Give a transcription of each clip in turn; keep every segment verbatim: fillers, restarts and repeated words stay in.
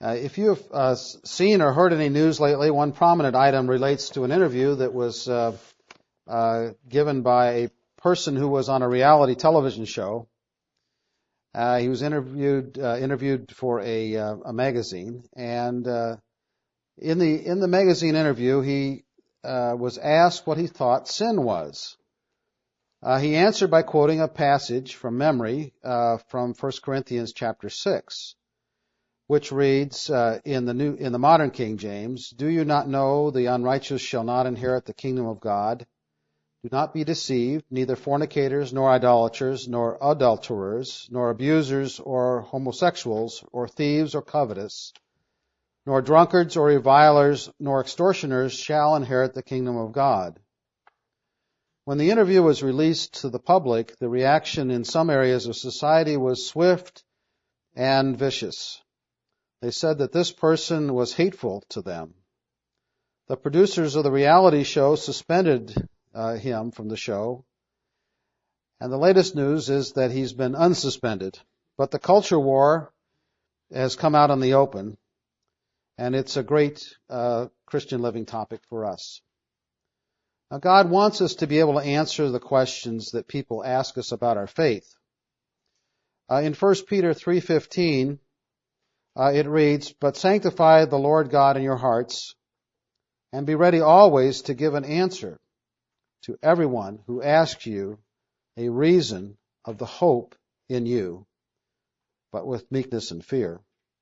Uh, if you've uh, seen or heard any news lately, one prominent item relates to an interview that was uh, uh, given by a person who was on a reality television show. Uh, he was interviewed uh, interviewed for a, uh, a magazine, and uh, in the in the magazine interview, he uh, was asked what he thought sin was. Uh, he answered by quoting a passage from memory uh, from First Corinthians chapter six. Which reads uh, in the new in the modern King James, "Do you not know the unrighteous shall not inherit the kingdom of God? Do not be deceived, neither fornicators, nor idolaters, nor adulterers, nor abusers, or homosexuals, or thieves, or covetous, nor drunkards, or revilers, nor extortioners shall inherit the kingdom of God." When the interview was released to the public, the reaction in some areas of society was swift and vicious. They said that this person was hateful to them. The producers of the reality show suspended uh, him from the show. And the latest news is that he's been unsuspended. But the culture war has come out in the open, and it's a great uh, Christian living topic for us. Now, God wants us to be able to answer the questions that people ask us about our faith. Uh, in First Peter three fifteen, Uh, it reads, "But sanctify the Lord God in your hearts, and be ready always to give an answer to everyone who asks you a reason of the hope in you, but with meekness and fear."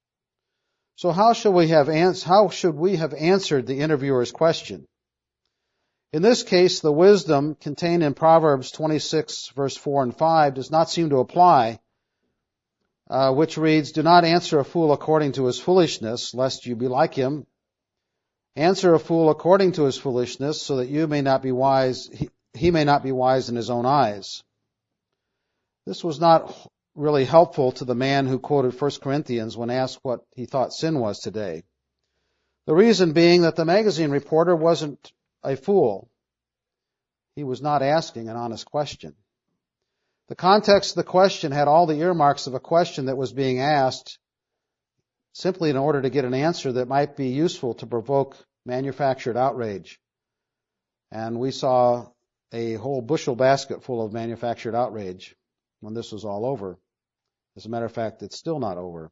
So how should we have ans- how should we have answered the interviewer's question? In this case, the wisdom contained in Proverbs twenty-six, verse four and five does not seem to apply, Uh, which reads, "Do not answer a fool according to his foolishness, lest you be like him. Answer a fool according to his foolishness, so that you may not be wise, he, he may not be wise in his own eyes." This was not really helpful to the man who quoted First Corinthians when asked what he thought sin was today. The reason being that the magazine reporter wasn't a fool. He was not asking an honest question. The context of the question had all the earmarks of a question that was being asked simply in order to get an answer that might be useful to provoke manufactured outrage. And we saw a whole bushel basket full of manufactured outrage when this was all over. As a matter of fact, it's still not over.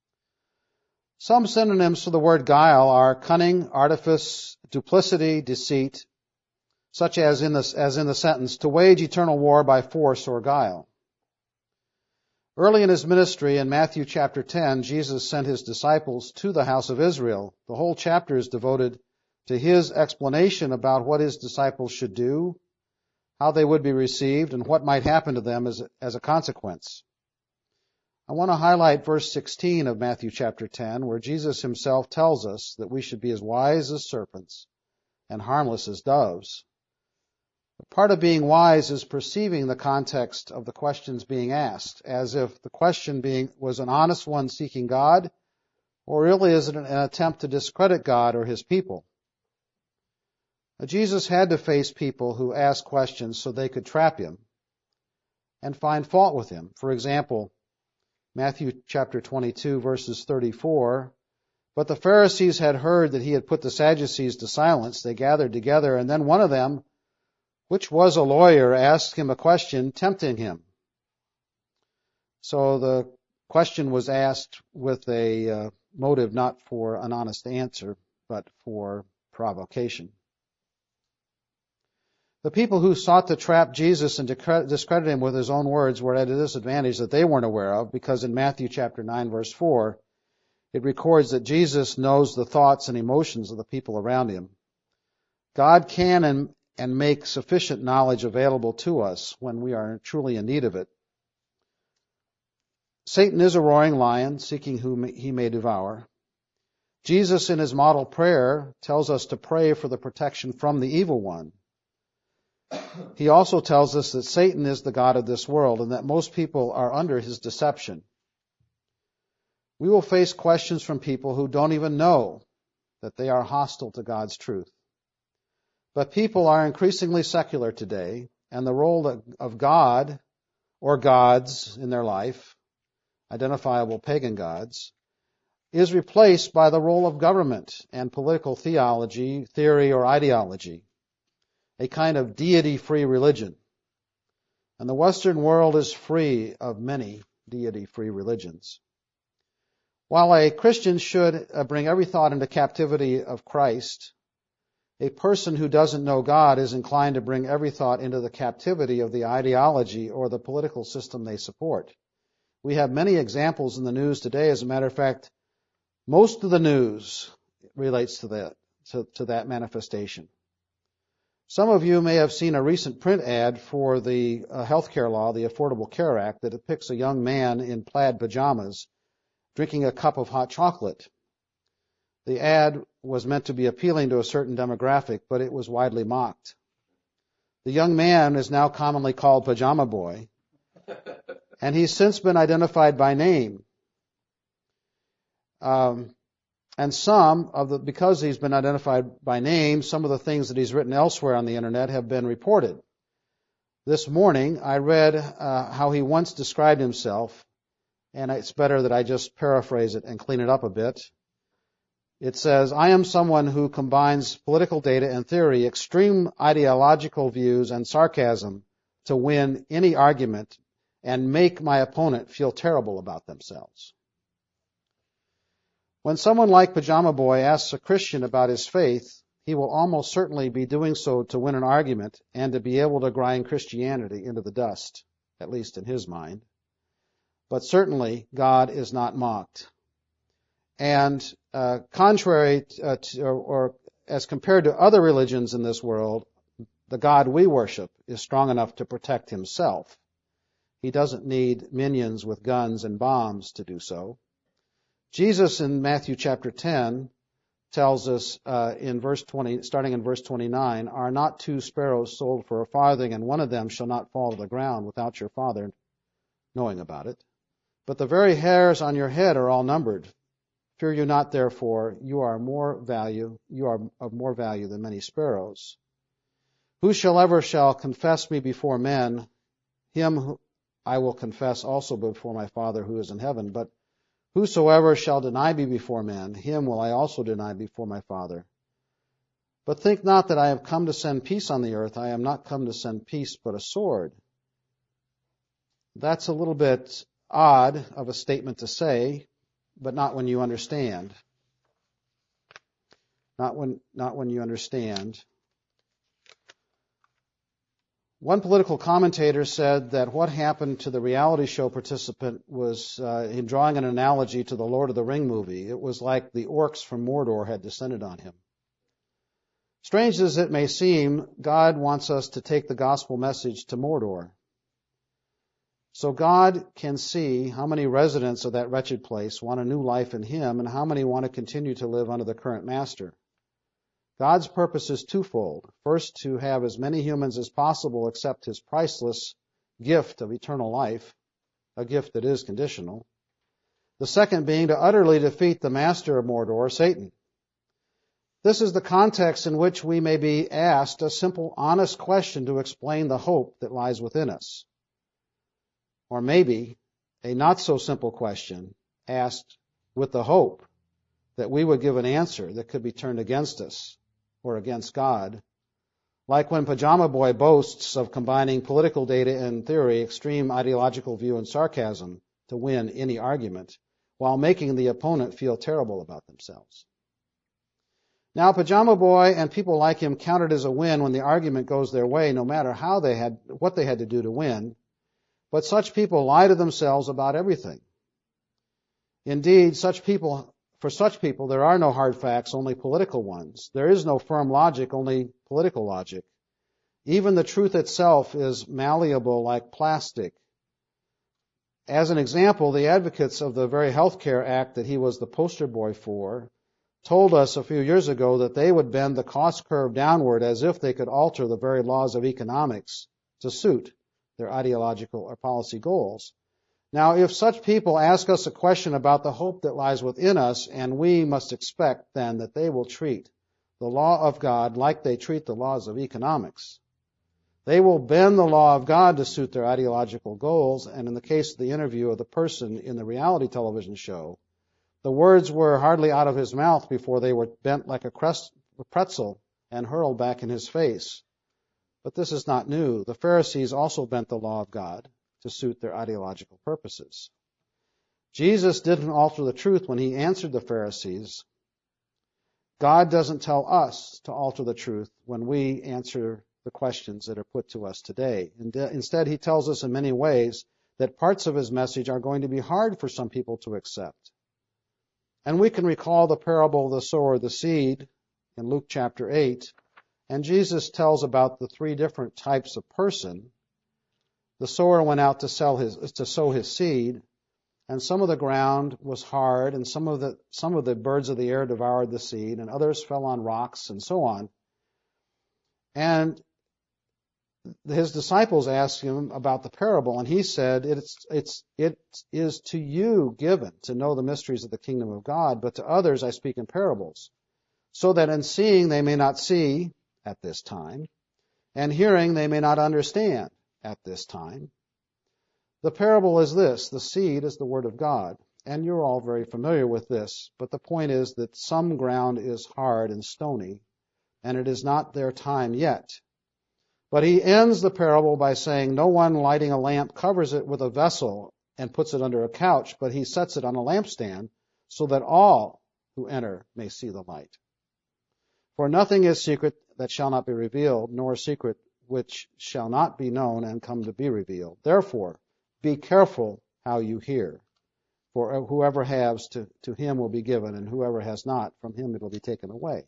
Some synonyms for the word guile are cunning, artifice, duplicity, deceit, such as in, the, as in the sentence, "to wage eternal war by force or guile." Early in his ministry, in Matthew chapter ten, Jesus sent his disciples to the house of Israel. The whole chapter is devoted to his explanation about what his disciples should do, how they would be received, and what might happen to them as, as a consequence. I want to highlight verse sixteen of Matthew chapter ten, where Jesus himself tells us that we should be as wise as serpents and harmless as doves. Part of being wise is perceiving the context of the questions being asked, as if the question being was an honest one seeking God, or really is it an attempt to discredit God or his people. Now, Jesus had to face people who asked questions so they could trap him and find fault with him. For example, Matthew chapter twenty-two, verses thirty-four, "But the Pharisees had heard that he had put the Sadducees to silence. They gathered together, and then one of them, which was a lawyer, asked him a question, tempting him." So the question was asked with a uh, motive not for an honest answer, but for provocation. The people who sought to trap Jesus and to discredit him with his own words were at a disadvantage that they weren't aware of, because in Matthew chapter nine, verse four, it records that Jesus knows the thoughts and emotions of the people around him. God can and and make sufficient knowledge available to us when we are truly in need of it. Satan is a roaring lion, seeking whom he may devour. Jesus, in his model prayer, tells us to pray for the protection from the evil one. He also tells us that Satan is the god of this world and that most people are under his deception. We will face questions from people who don't even know that they are hostile to God's truth. But people are increasingly secular today, and the role of God or gods in their life, identifiable pagan gods, is replaced by the role of government and political theology, theory, or ideology, a kind of deity-free religion. And the Western world is free of many deity-free religions. While a Christian should bring every thought into captivity of Christ, a person who doesn't know God is inclined to bring every thought into the captivity of the ideology or the political system they support. We have many examples in the news today. As a matter of fact, most of the news relates to that, to, to that manifestation. Some of you may have seen a recent print ad for the uh, health care law, the Affordable Care Act, that depicts a young man in plaid pajamas drinking a cup of hot chocolate. The ad was meant to be appealing to a certain demographic, but it was widely mocked. The young man is now commonly called Pajama Boy, and he's since been identified by name. Um, and some of the, because he's been identified by name, some of the things that he's written elsewhere on the internet have been reported. This morning, I read uh, how he once described himself, and it's better that I just paraphrase it and clean it up a bit. It says, I am someone who combines political data and theory, extreme ideological views, and sarcasm to win any argument and make my opponent feel terrible about themselves. When someone like Pajama Boy asks a Christian about his faith, he will almost certainly be doing so to win an argument and to be able to grind Christianity into the dust, at least in his mind. But certainly, God is not mocked. And uh, contrary uh, to, or, or as compared to other religions in this world, the God we worship is strong enough to protect himself. He doesn't need minions with guns and bombs to do so. Jesus in Matthew chapter ten tells us uh, in verse twenty, starting in verse twenty-nine, are not two sparrows sold for a farthing, and one of them shall not fall to the ground without your Father knowing about it? But the very hairs on your head are all numbered. Fear you not, therefore, you are more value, you are of more value than many sparrows. Whosoever shall confess me before men, him I will confess also before my Father who is in heaven. But whosoever shall deny me before men, him will I also deny before my Father. But think not that I have come to send peace on the earth. I am not come to send peace, but a sword. That's a little bit odd of a statement to say, but not when you understand. Not when, not when you understand. One political commentator said that what happened to the reality show participant was, uh, in drawing an analogy to the Lord of the Ring movie, it was like the orcs from Mordor had descended on him. Strange as it may seem, God wants us to take the gospel message to Mordor. So God can see how many residents of that wretched place want a new life in him and how many want to continue to live under the current master. God's purpose is twofold. First, to have as many humans as possible accept his priceless gift of eternal life, a gift that is conditional. The second being to utterly defeat the master of Mordor, Satan. This is the context in which we may be asked a simple, honest question to explain the hope that lies within us. Or maybe a not-so-simple question asked with the hope that we would give an answer that could be turned against us or against God. Like when Pajama Boy boasts of combining political data and theory, extreme ideological view, and sarcasm to win any argument, while making the opponent feel terrible about themselves. Now, Pajama Boy and people like him count it as a win when the argument goes their way, no matter how they had, what they had to do to win. But such people lie to themselves about everything. Indeed, such people, for such people, there are no hard facts, only political ones. There is no firm logic, only political logic. Even the truth itself is malleable like plastic. As an example, the advocates of the very Health Care Act that he was the poster boy for told us a few years ago that they would bend the cost curve downward as if they could alter the very laws of economics to suit their ideological or policy goals. Now, if such people ask us a question about the hope that lies within us, and we must expect then that they will treat the law of God like they treat the laws of economics. They will bend the law of God to suit their ideological goals, and in the case of the interview of the person in the reality television show, The words were hardly out of his mouth before they were bent like a pretzel and hurled back in his face. But this is not new. The Pharisees also bent the law of God to suit their ideological purposes. Jesus didn't alter the truth when he answered the Pharisees. God doesn't tell us to alter the truth when we answer the questions that are put to us today. Instead, he tells us in many ways that parts of his message are going to be hard for some people to accept. And we can recall the parable of the sower of the seed in Luke chapter eight, and Jesus tells about the three different types of person. The sower went out to sell his to sow his seed, and some of the ground was hard, and some of the some of the birds of the air devoured the seed, and others fell on rocks, and so on. And his disciples asked him about the parable, and he said, it's, it's, it is to you given to know the mysteries of the kingdom of God, but to others I speak in parables, so that in seeing they may not see at this time, and hearing they may not understand at this time. The parable is this: the seed is the word of God, and you're all very familiar with this, but the point is that some ground is hard and stony, and it is not their time yet. But he ends the parable by saying, no one lighting a lamp covers it with a vessel and puts it under a couch, but he sets it on a lampstand so that all who enter may see the light. For nothing is secret that shall not be revealed, nor secret which shall not be known and come to be revealed. Therefore, be careful how you hear. For whoever has, to, to him will be given, and whoever has not, from him it will be taken away.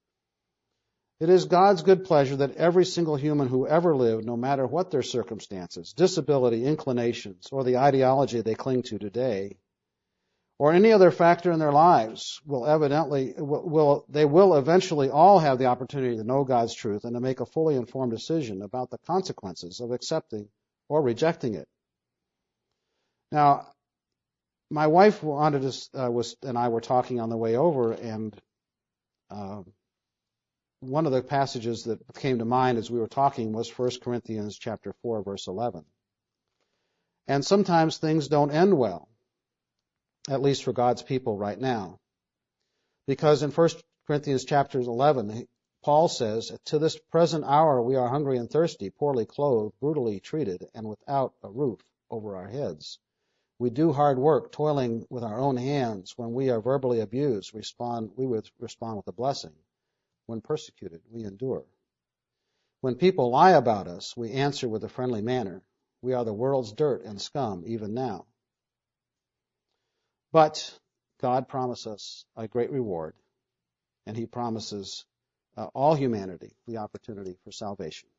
It is God's good pleasure that every single human who ever lived, no matter what their circumstances, disability, inclinations, or the ideology they cling to today, or any other factor in their lives, will evidently, will, will, they will eventually all have the opportunity to know God's truth and to make a fully informed decision about the consequences of accepting or rejecting it. Now, my wife wanted us, uh, was, and I were talking on the way over, and uh, one of the passages that came to mind as we were talking was First Corinthians chapter four, verse eleven. And sometimes things don't end well, at least for God's people right now. Because in First Corinthians chapter eleven, Paul says, to this present hour we are hungry and thirsty, poorly clothed, brutally treated, and without a roof over our heads. We do hard work, toiling with our own hands. When we are verbally abused, respond, we would respond with a blessing. When persecuted, we endure. When people lie about us, we answer with a friendly manner. We are the world's dirt and scum even now. But God promises us a great reward, and he promises uh, all humanity the opportunity for salvation.